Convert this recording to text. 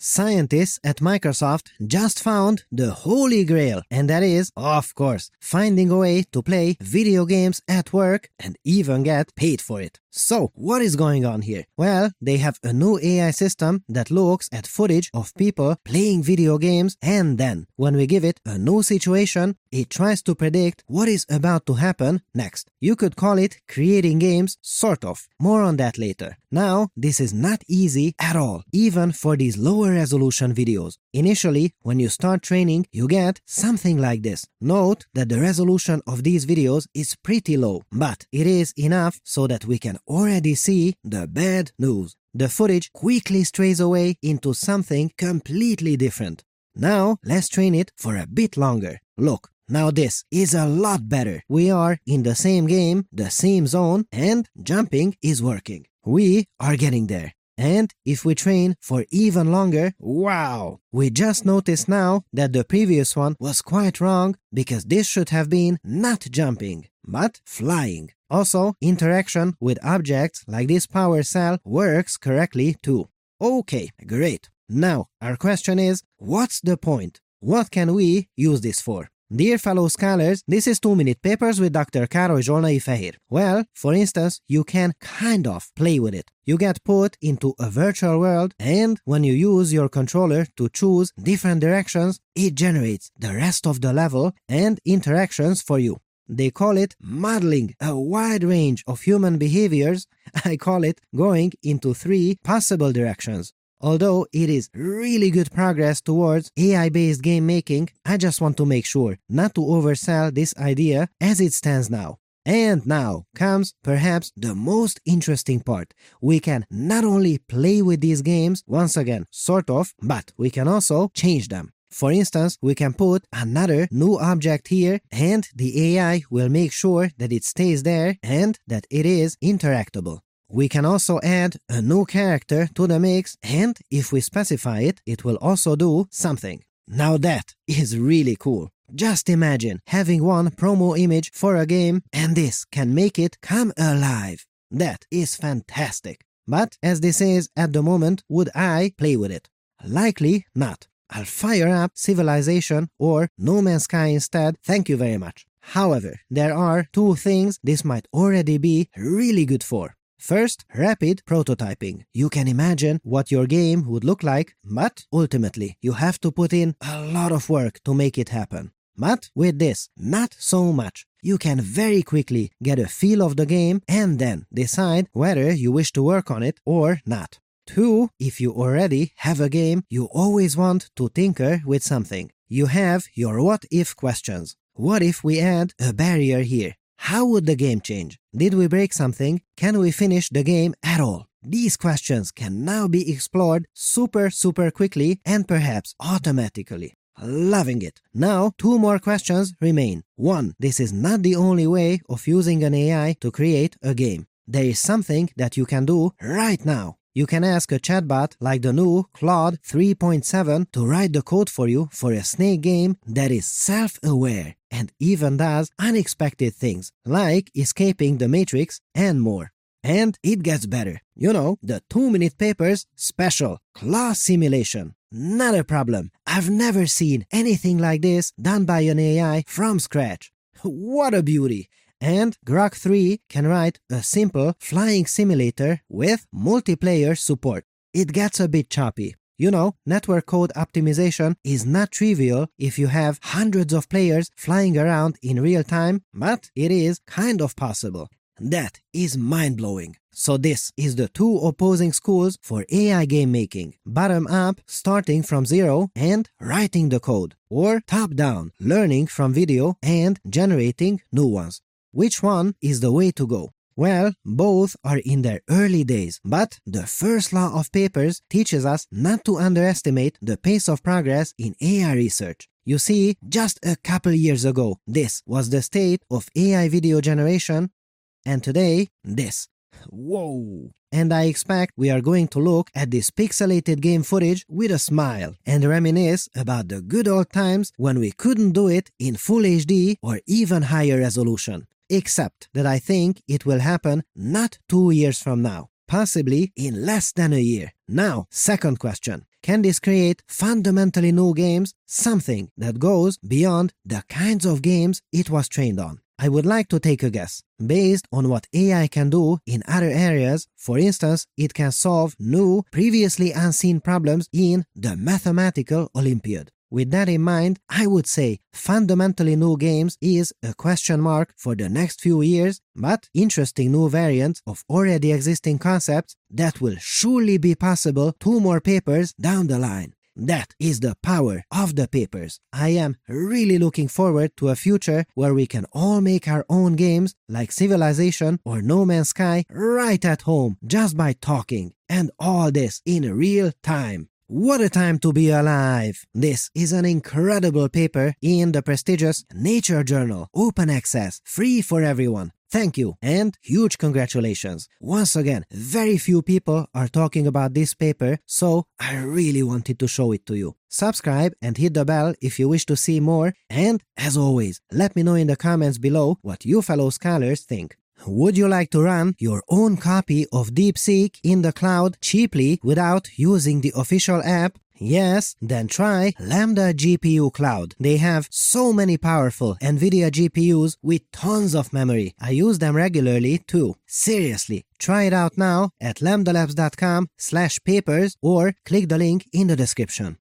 Scientists at Microsoft just found the holy grail, and that is, of course, finding a way to play video games at work and even get paid for it. So, what is going on here? Well, they have a new AI system that looks at footage of people playing video games, and then, when we give it a new situation, it tries to predict what is about to happen next. You could call it creating games, sort of. More on that later. Now, this is not easy at all, even for these lower resolution videos. Initially, when you start training, you get something like this. Note that the resolution of these videos is pretty low, but it is enough so that we can already see the bad news. The footage quickly strays away into something completely different. Now, let's train it for a bit longer. Look, now this is a lot better. We are in the same game, the same zone, and jumping is working. We are getting there. And if we train for even longer, wow! We just noticed now that the previous one was quite wrong because this should have been not jumping, but flying. Also, interaction with objects like this power cell works correctly too. Okay, great. Now, our question is, what's the point? What can we use this for? Dear fellow scholars, this is 2-Minute Papers with Dr. Károly Zsolnai Fehér. Well, for instance, you can kind of play with it. You get put into a virtual world, and when you use your controller to choose different directions, it generates the rest of the level and interactions for you. They call it modeling a wide range of human behaviors. I call it going into 3 possible directions. Although it is really good progress towards AI-based game making, I just want to make sure not to oversell this idea as it stands now. And now comes perhaps the most interesting part. We can not only play with these games, once again, sort of, but we can also change them. For instance, we can put another new object here, and the AI will make sure that it stays there and that it is interactable. We can also add a new character to the mix, and if we specify it, it will also do something. Now that is really cool. Just imagine having one promo image for a game, and this can make it come alive. That is fantastic. But as this is at the moment, would I play with it? Likely not. I'll fire up Civilization or No Man's Sky instead, thank you very much. However, there are 2 things this might already be really good for. First, rapid prototyping. You can imagine what your game would look like, but ultimately you have to put in a lot of work to make it happen. But with this, not so much. You can very quickly get a feel of the game and then decide whether you wish to work on it or not. 2, if you already have a game, you always want to tinker with something. You have your what-if questions. What if we add a barrier here? How would the game change? Did we break something? Can we finish the game at all? These questions can now be explored super quickly and perhaps automatically. Loving it. Now, 2 more questions remain. 1. This is not the only way of using an AI to create a game. There is something that you can do right now. You can ask a chatbot like the new Claude 3.7 to write the code for you for a Snake game that is self-aware and even does unexpected things, like escaping the Matrix and more. And it gets better. You know, the 2-Minute Papers special class simulation. Not a problem. I've never seen anything like this done by an AI from scratch. What a beauty! And Grok 3 can write a simple flying simulator with multiplayer support. It gets a bit choppy. You know, network code optimization is not trivial if you have hundreds of players flying around in real time, but it is kind of possible. That is mind-blowing. So this is the 2 opposing schools for AI game making. Bottom up, starting from 0 and writing the code. Or top down, learning from video and generating new ones. Which one is the way to go? Well, both are in their early days, but the first law of papers teaches us not to underestimate the pace of progress in AI research. You see, just a couple years ago, this was the state of AI video generation, and today, this. Whoa! And I expect we are going to look at this pixelated game footage with a smile and reminisce about the good old times when we couldn't do it in full HD or even higher resolution. Except that I think it will happen not 2 years from now, possibly in less than a year. Now, second question. Can this create fundamentally new games? Something that goes beyond the kinds of games it was trained on. I would like to take a guess. Based on what AI can do in other areas, for instance, it can solve new, previously unseen problems in the mathematical Olympiad. With that in mind, I would say fundamentally new games is a question mark for the next few years, but interesting new variants of already existing concepts that will surely be possible 2 more papers down the line. That is the power of the papers. I am really looking forward to a future where we can all make our own games like Civilization or No Man's Sky right at home just by talking. And all this in real time. What a time to be alive! This is an incredible paper in the prestigious Nature Journal, open access, free for everyone. Thank you and huge congratulations. Once again, very few people are talking about this paper, so I really wanted to show it to you. Subscribe and hit the bell if you wish to see more, and as always, let me know in the comments below what you fellow scholars think. Would you like to run your own copy of DeepSeek in the cloud cheaply without using the official app? Yes? Then try Lambda GPU Cloud. They have so many powerful NVIDIA GPUs with tons of memory. I use them regularly too. Seriously, try it out now at lambdalabs.com/papers or click the link in the description.